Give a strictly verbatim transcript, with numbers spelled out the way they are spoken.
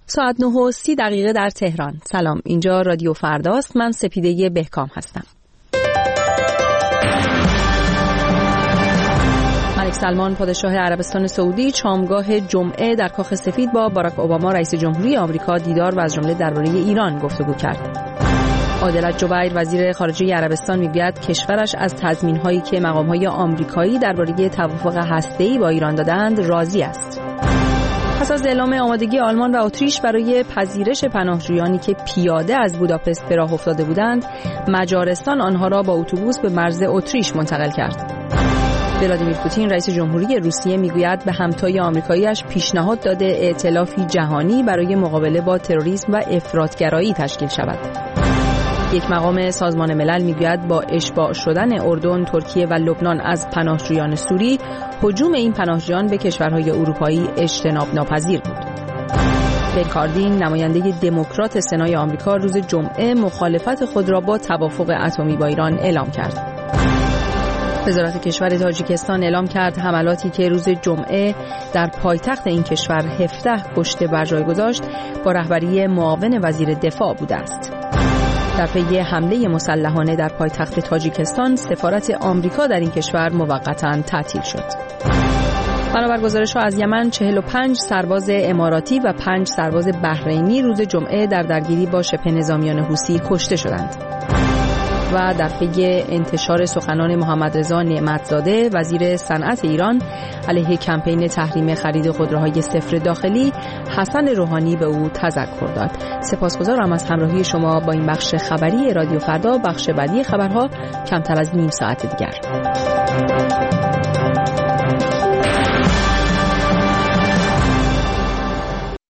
ساعت نه و سی دقیقه در تهران. سلام، اینجا رادیو فرداست. من سپیده بهکام هستم. ملک سلمان پادشاه عربستان سعودی شامگاه جمعه در کاخ سفید با باراک اوباما رئیس جمهوری آمریکا دیدار و از جمله درباره ایران گفتگو کرد. عادل جبیر وزیر خارجه عربستان میگوید کشورش از تضمین‌هایی که مقام‌های آمریکایی درباره توافق هسته‌ای با ایران دادند راضی است. پس از اعلام آمادگی آلمان و اتریش برای پذیرش پناهجویانی که پیاده از بوداپست به راه افتاده بودند، مجارستان آنها را با اتوبوس به مرز اتریش منتقل کرد. ولادیمیر پوتین رئیس جمهوری روسیه میگوید به همتای آمریکایی‌اش پیشنهاد داده ائتلافی جهانی برای مقابله با تروریسم و افراطگرایی تشکیل شود. یک مقام سازمان ملل میگوید با اشباع شدن اردن، ترکیه و لبنان از پناهجویان سوری، هجوم این پناهجویان به کشورهای اروپایی اجتناب ناپذیر بود. بن کاردین نماینده دموکرات سنای آمریکا روز جمعه مخالفت خود را با توافق اتمی با ایران اعلام کرد. وزارت کشور تاجیکستان اعلام کرد حملاتی که روز جمعه در پایتخت این کشور هفده کشته بر جای گذاشت با رهبری معاون وزیر دفاع بوده است. در پی حمله مسلحانه در پایتخت تاجیکستان، سفارت آمریکا در این کشور موقتاً تعطیل شد. بنابر گزارش‌ها از یمن چهل و پنج سرباز اماراتی و پنج سرباز بحرینی روز جمعه در درگیری با شبه نظامیان حوثی کشته شدند. و در پی انتشار سخنان محمد رضا نعمتزاده وزیر صنعت ایران علیه کمپین تحریم خرید خودروهای صفر داخلی، حسن روحانی به او تذکر داد. سپاسگزارم از همراهی شما با این بخش خبری رادیو فردا. بخش بعدی خبرها کمتر از نیم ساعت دیگر.